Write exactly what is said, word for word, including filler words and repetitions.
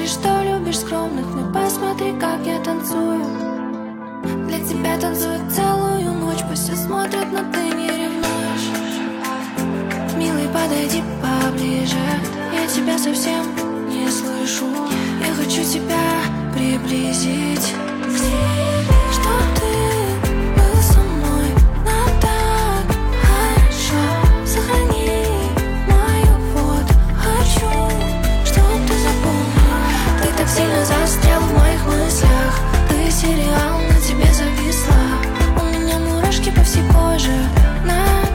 говоришь, что любишь скромных, но посмотри, как я танцую. Для тебя танцую целую ночь, пусть все смотрят, но ты не ревнуешь. Милый, подойди поближе, я тебя совсем не слышу. Я хочу тебя приблизить к себе, чтоб ты был со мной, но так хорошо. Сохрани мою фото, хочу, чтоб ты запомнил. Ты так сильно застрял в моих мыслях, ты сериал, на тебе зависла. У меня мурашки по всей коже. На